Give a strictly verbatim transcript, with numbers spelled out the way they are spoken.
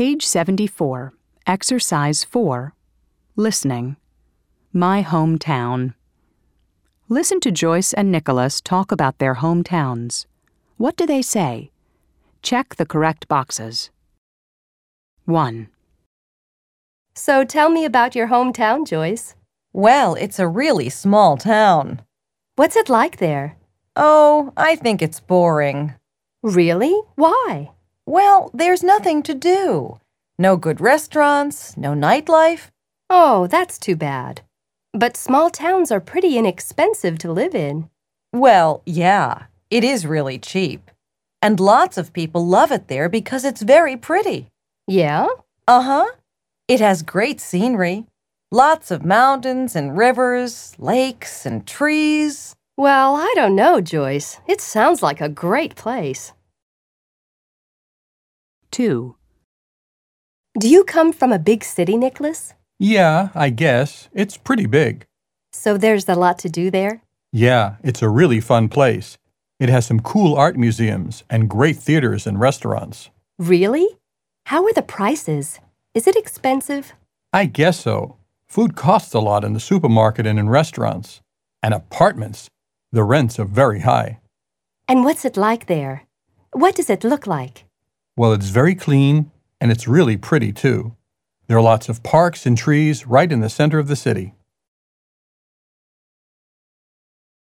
Page seventy-four, Exercise four, Listening. My hometown. Listen to Joyce and Nicholas talk about their hometowns. What do they say? Check the correct boxes. one. So tell me about your hometown, Joyce. Well, it's a really small town. What's it like there? Oh, I think it's boring. Really? Why? Well, there's nothing to do. No good restaurants, no nightlife. Oh, that's too bad. But small towns are pretty inexpensive to live in. Well, yeah, it is really cheap. And lots of people love it there because it's very pretty. Yeah? Uh-huh. It has great scenery. Lots of mountains and rivers, lakes and trees. Well, I don't know, Joyce. It sounds like a great place. two. Do you come from a big city, Nicholas? Yeah, I guess. It's pretty big. So there's a lot to do there? Yeah, it's a really fun place. It has some cool art museums and great theaters and restaurants. Really? How are the prices? Is it expensive? I guess so. Food costs a lot in the supermarket and in restaurants. And apartments, the rents are very high. And what's it like there? What does it look like? Well, it's very clean, and it's really pretty too. There are lots of parks and trees right in the center of the city.